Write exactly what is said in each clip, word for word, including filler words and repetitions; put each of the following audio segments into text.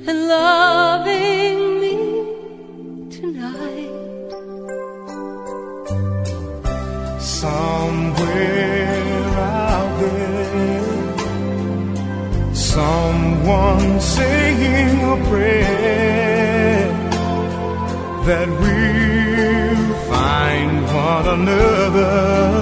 and loving me tonight. Somewhere out there, someone saying a prayer that we'll find one another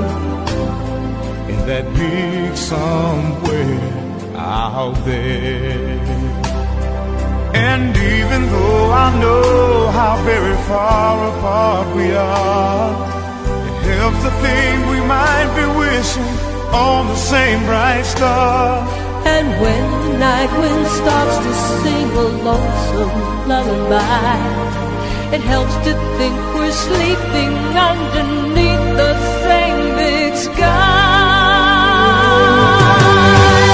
in that big somewhere out there. And even though I know how very far apart we are, it helps to think we might be wishing on the same bright star. And when the night wind starts to sing a lonesome lullaby, it helps to think we're sleeping underneath the same big sky.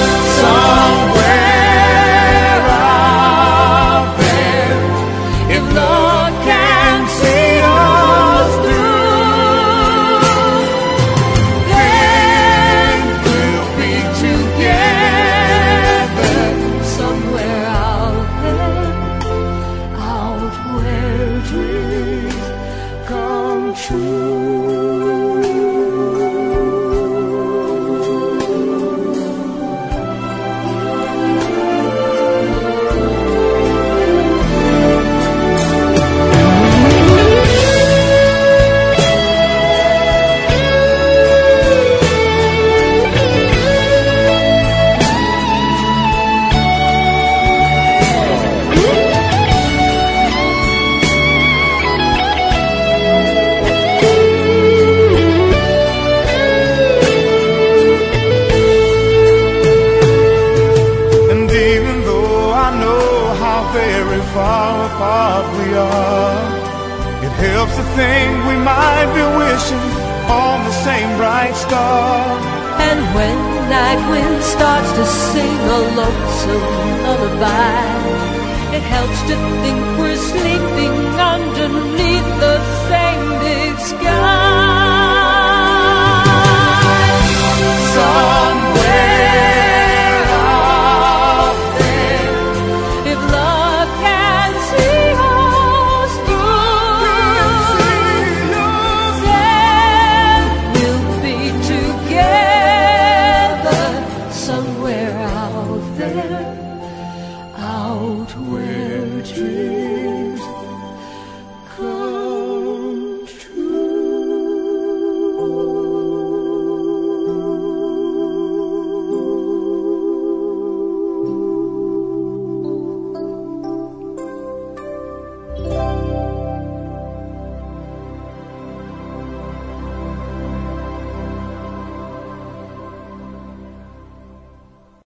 Somewhere out there, if love can see us through, then we'll be together. Somewhere out there, out where dreams come true. Very far apart we are, it helps to think we might be wishing on the same bright star. And when the night wind starts to sing a lonesome lullaby, it helps to think we're sleeping underneath the same big sky. Somewhere out there, if love can see us through, then we'll be together somewhere out there, out where dreams